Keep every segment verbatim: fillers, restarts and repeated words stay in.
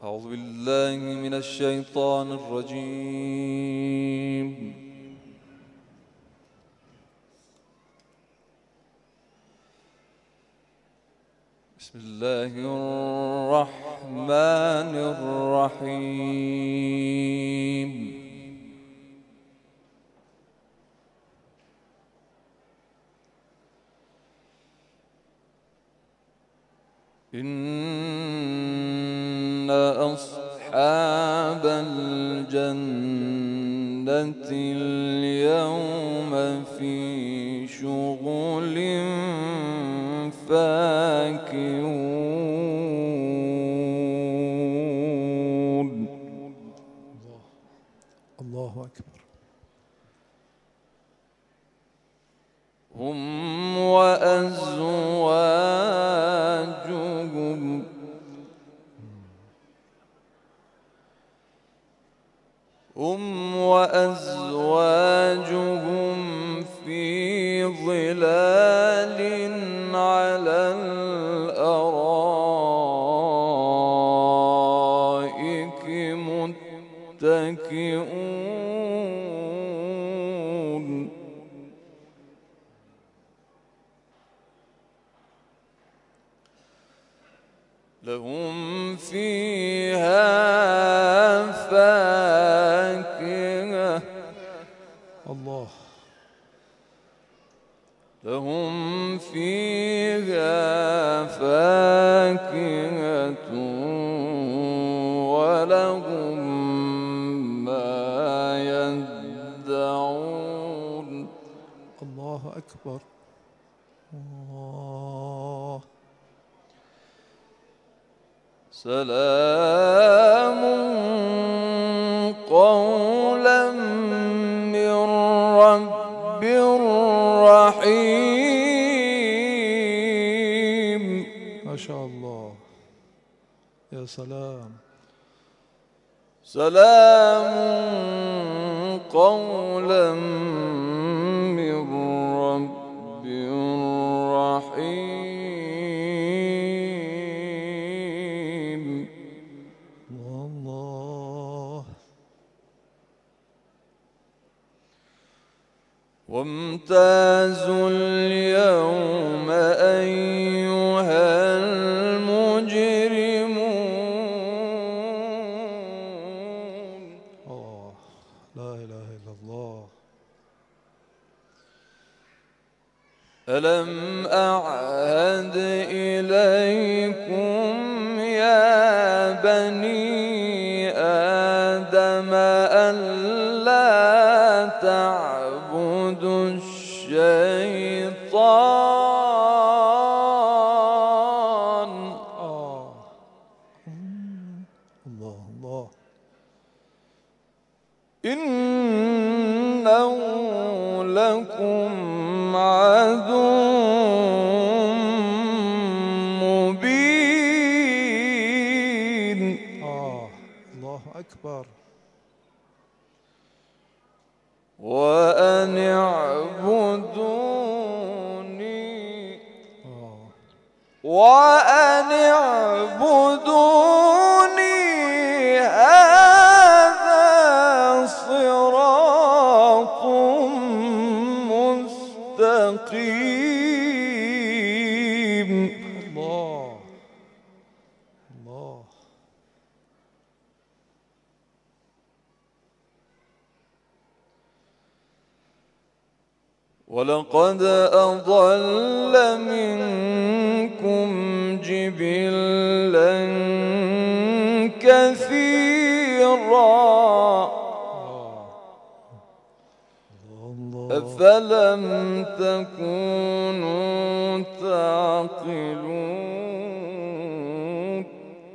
أعوذ بالله من الشيطان الرجيم. بسم الله الرحمن الرحيم. إن أصحاب الجنة اليوم في شغل فاكهون. الله أكبر. هم وأزواجهم هم وأزواجهم في ظلال على الأرائك متكئون. لهم فيها فاكهة الله لهم فيها فاكهة ولهم ما يدعون. الله أكبر. الله. سلام قولا من رب رحيم. ما شاء الله. يا سلام. سلام قولا من رب رحيم. الله. وامتازوا اليوم أيها المجرمون. آه لا إله إلا الله. ألم أعهد إليكم يا بني آدم ألا تعبدوا الشيطان. آه الله الله. إنه لكم عدو مبين. آه الله أكبر. وأن اعبدوني آه وأن اعبدوني هذا صراط مستقيم. الله الله. ولقد أضل منكم جبلا كثيرا آه الله. أفلم تكونوا تعقلون.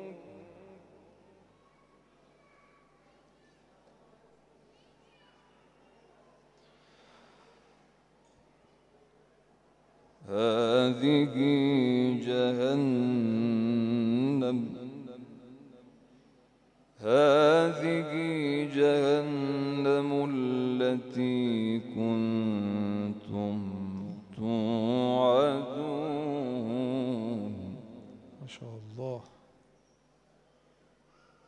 هذه جهنم هذه جهنم التي كنتم توعدون. ما شاء الله.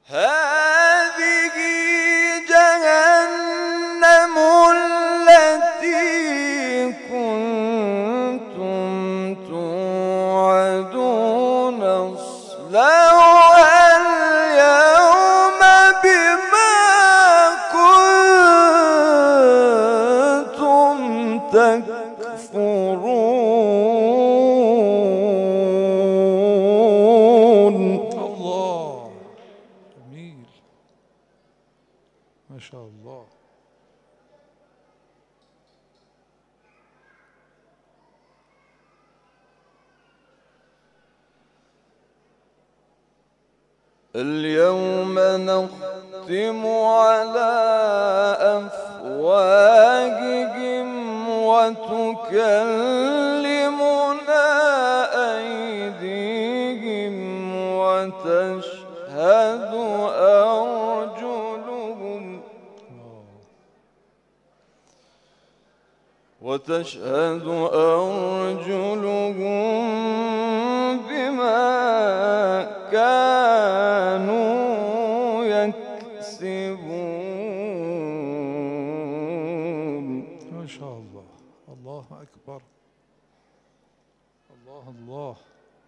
هذه جهنم التي كنتم توعدون اصلوها اليوم بما كنتم تكفرون. الله جميل ما شاء الله. اليوم نختم على أفواههم وتكلمنا أيديهم وتشهد أرجلهم وتشهد أرجلهم بما كانوا يكسبون. ما شاء الله. الله أكبر. الله الله.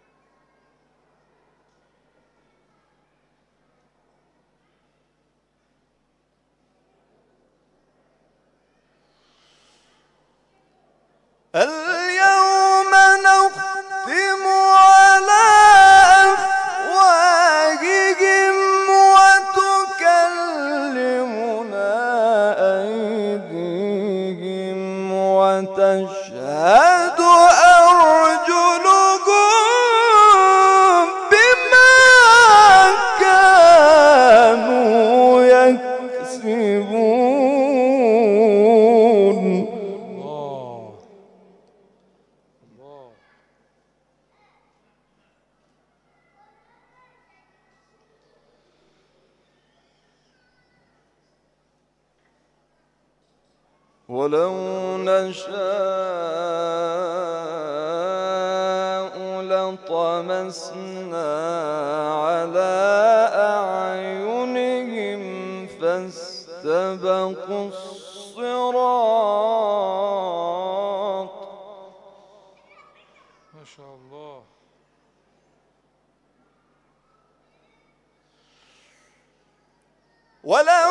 اليوم نختم على أفواههم وتكلمنا أيديهم وتشهد أرجلهم بما كانوا يكسبون. الله الله. ولو نشاء لطمسنا على أعينهم فاستبقوا الصراط. ما شاء الله. ولو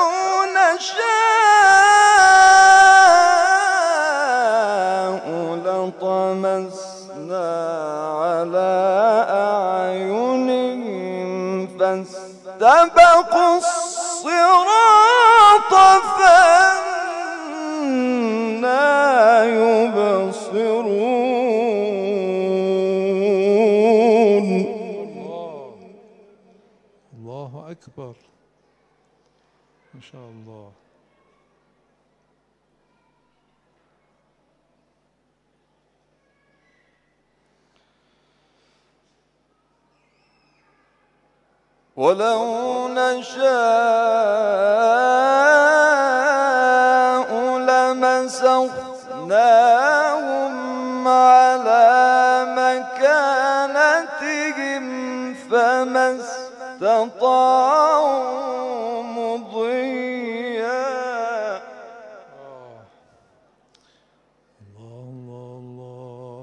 نشاء لطمسنا على أعينهم فاستبقوا الصراط فأنى يبصرون. الله الله أكبر. ما شاء الله. ولو نشاء لمسخناهم على مكانتهم فما استطاعوا مضيا. الله الله الله.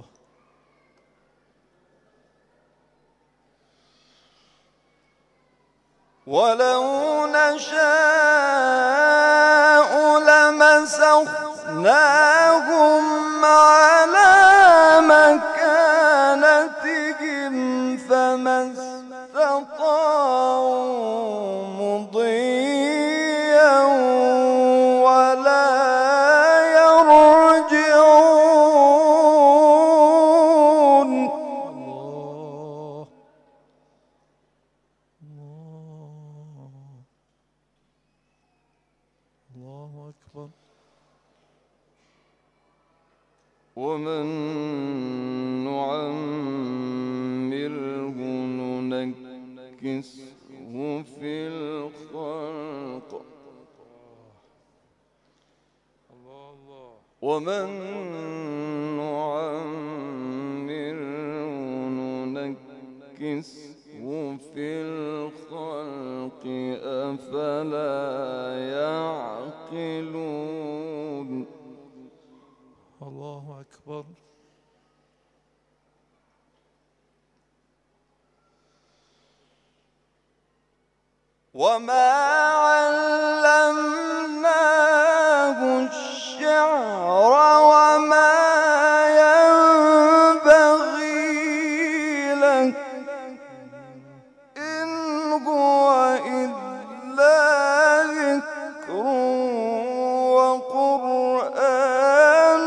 ولو نشاء لمسخناهم على مكانتهم فما استطاعوا مضيا ولا يرجعون. الله الله الله أكبر. ومن نعمره ننكسه في الخلق. الله الله. ومن نعمره ننكسه في الخلق أفلا يعقلون الله أكبر. وما علمناه الشعر وما ينبغي له إن هو إلا ذكر وقرآن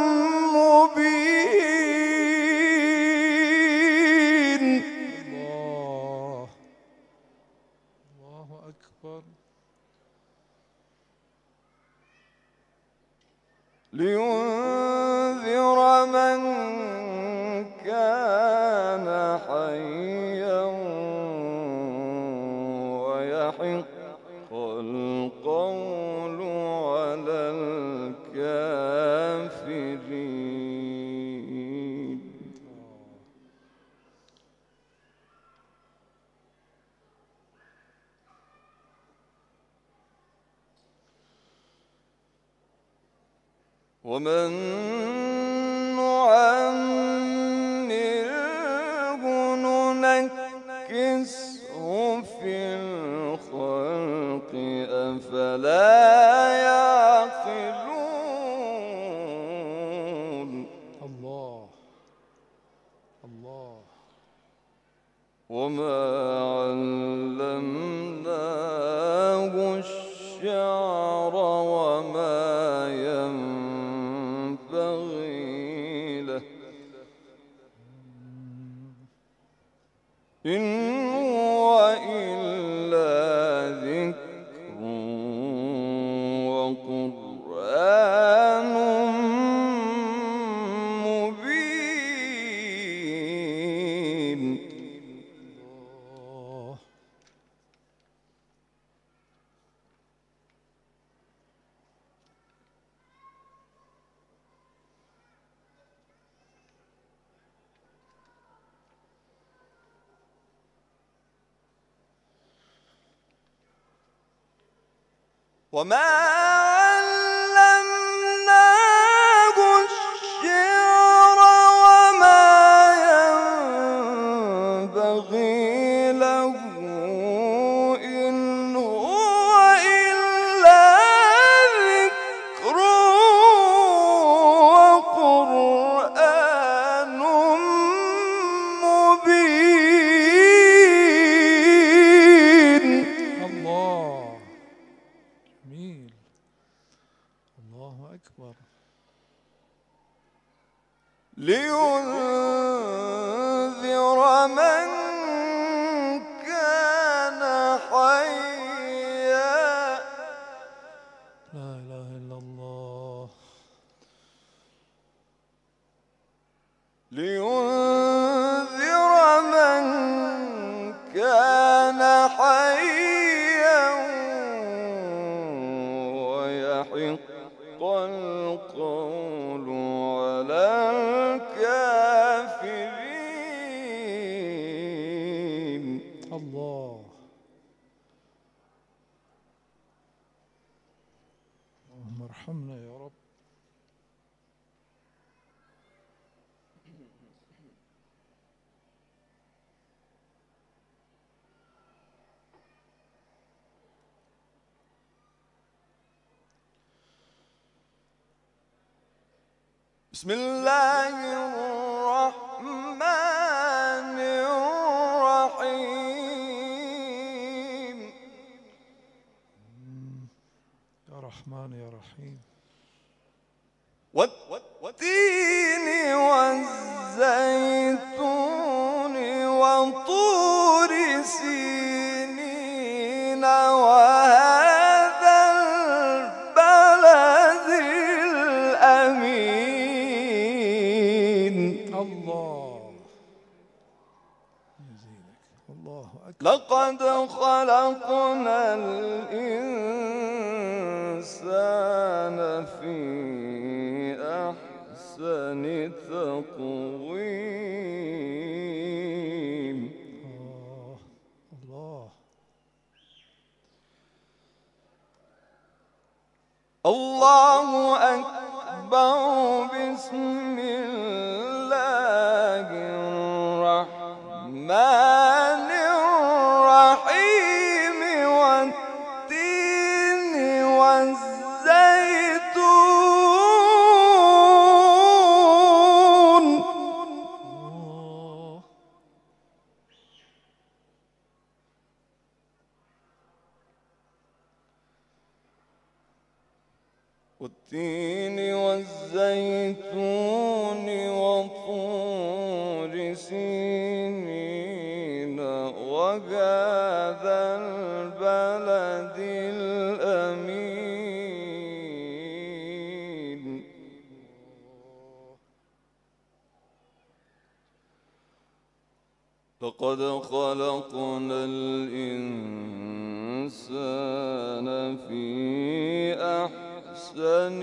مبين. الله الله أكبر. لينذر من كان حيا ويحق القول على الكافرين. ومن نعمره ننكسه في الخلق أفلا يعقلون. الله الله. وما علمناه الشعر وما ينبغي له إن هو إلا ذكر وقرآن مبين. الله وما علمناه الشعر وما ينبغي له إن هو إلا ذكر وقرآن مبين. الله جميل. الله أكبر. لينذر من كان حيا. لا إله إلا الله. لينذر من كان حيا ويحق القول على الكافرين. الله اللهم ارحمنا يا رب. بسم الله الرحمن الرحيم. يا رحمن يا رحيم. والتين والزيتون وطور سينين وهذا البلد الأمين. الله يزيدك. الله أكبر. لقد خلقنا الإنسان في أحسن تقويم. آه الله بسم الله الرحمن الرحيم والتين والزيتون الله. والتين والزيتون وطور سينين وهذا البلد الأمين لقد خلقنا الإنسان في أحسن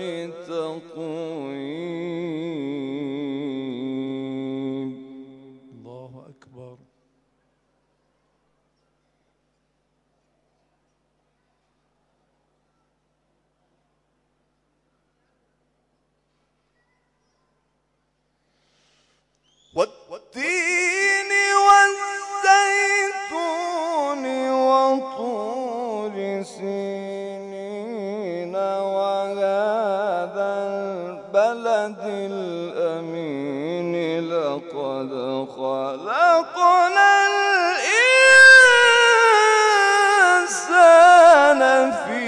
تقويم. الله أكبر. والتين والزيتون وطور سينين وهذا البلد الأمين لقد خلقنا الإنسان في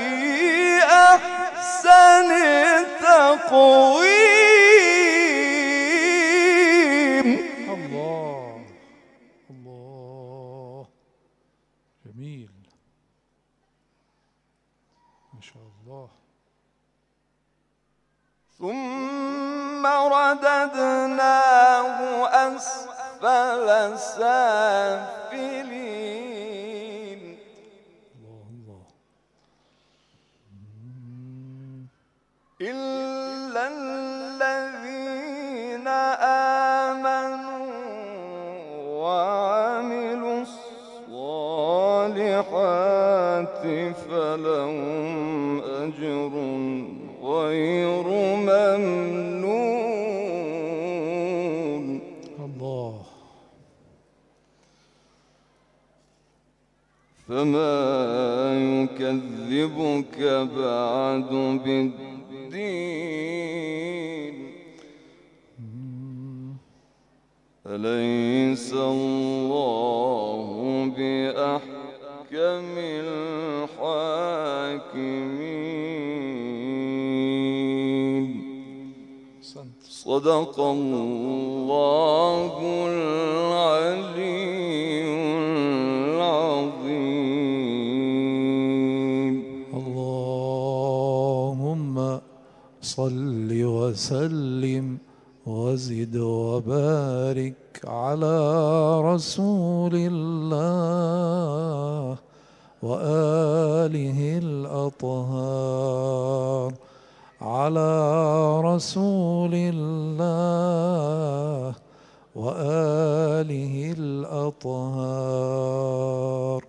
أحسن تقويم. الله الله جميل ما شاء الله. ثم رددناه أسفل سافلين. الله الله. إلا الذين آمنوا وعملوا الصالحات فلهم أجر غير ممنون. الله. فما يكذبك بعد بالدين أليس الله بأحكم الحاكمين. أحسنت. صدق الله العلي العظيم. اللهم صل وسلم وزد وبارك على رسول الله وآله الأطهار على رسول الله وآله الأطهار